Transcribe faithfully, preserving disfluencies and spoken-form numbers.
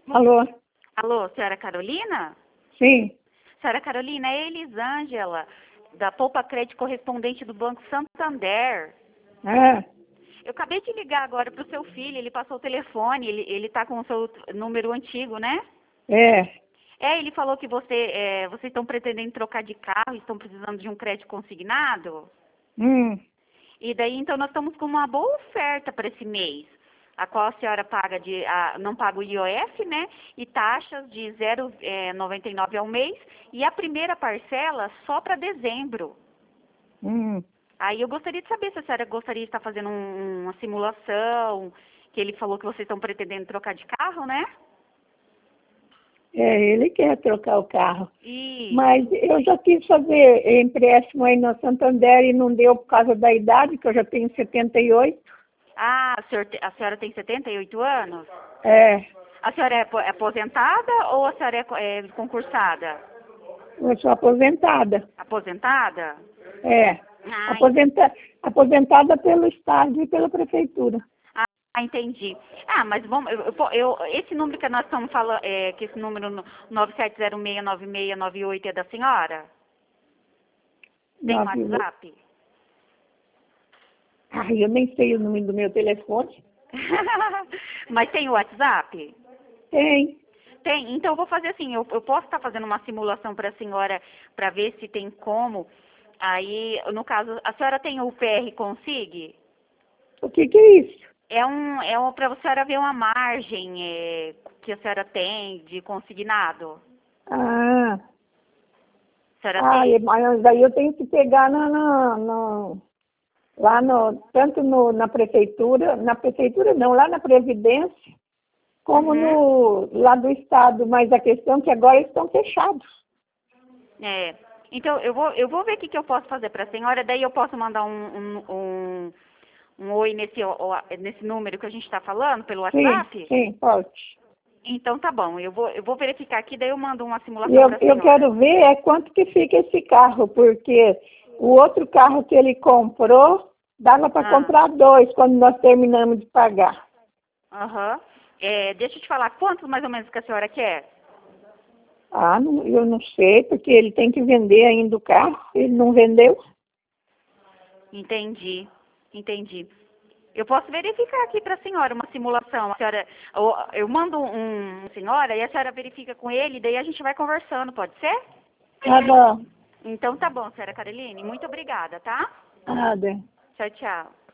Alô? Alô, senhora Carolina? Sim. Senhora Carolina, é Elisângela, da Poupa Crédito correspondente do Banco Santander. Ah, Eu acabei de ligar agora para o seu filho, ele passou o telefone, ele, ele tá com o seu número antigo, né? é. É, ele falou que você, é, vocês estão pretendendo trocar de carro, estão precisando de um crédito consignado. Hum. E daí, então, nós estamos com uma boa oferta para esse mês, a qual a senhora paga de, a, não paga o I O F, né? E taxas de zero vírgula noventa e nove ao mês. E a primeira parcela só para dezembro. Hum. Aí eu gostaria de saber se a senhora gostaria de estar fazendo um- uma simulação, que ele falou que vocês estão pretendendo trocar de carro, né? É, ele quer trocar o carro. E, Mas eu já quis fazer empréstimo aí no Santander e não deu por causa da idade, que eu já tenho setenta e oito. ah, a senhora, te- a senhora tem setenta e oito anos? É, A senhora é apo- é aposentada ou a senhora é, co- é concursada? eu sou aposentada. Aposentada? É. Ah, Aposenta, aposentada pelo Estado e pela Prefeitura. Ah, entendi. Ah, mas vamos, eu, eu- eu- esse número que nós estamos falando, é, que esse número no- nove sete zero seis nove seis nove oito é da senhora? Tem um Nove... WhatsApp? Ai, eu nem sei o número do meu telefone. Mas tem o WhatsApp? Tem. Tem. Então eu vou fazer assim, eu, eu posso estar fazendo uma simulação para a senhora para ver se tem como. Aí, no caso, a senhora tem o P R Consig? O que que é isso? É um, é um para a senhora ver uma margem é, que a senhora tem de consignado. Ah, A senhora ah, tem? mas daí eu tenho que pegar na, na, na- lá no, tanto no, na prefeitura, na prefeitura não, lá na Previdência, como Uhum. no, lá do Estado, mas a questão é que agora eles estão fechados. É. Então, eu vou, eu vou ver o que, que eu posso fazer para a senhora, daí eu posso mandar um, um, um, um oi nesse, ó, nesse número que a gente está falando, pelo Sim, WhatsApp? sim, pode. Então, tá bom, eu vou, eu vou verificar aqui, daí eu mando uma E simulação eu, para a eu senhora. quero ver é quanto que fica esse carro, porque o outro carro que ele comprou, dava para Ah, comprar dois quando nós terminamos de pagar. aham. É, deixa eu te falar, quantos mais ou menos que a senhora quer? Ah, não, eu não sei, porque ele tem que vender ainda o carro, ele não vendeu. Entendi, entendi. Eu posso verificar aqui para a senhora uma simulação. A senhora, eu, eu mando um, um senhora e a senhora verifica com ele, daí a gente vai conversando, pode ser? Tá bom. Então tá bom, senhora Caroline. Muito obrigada, tá? Nada. Tchau, tchau.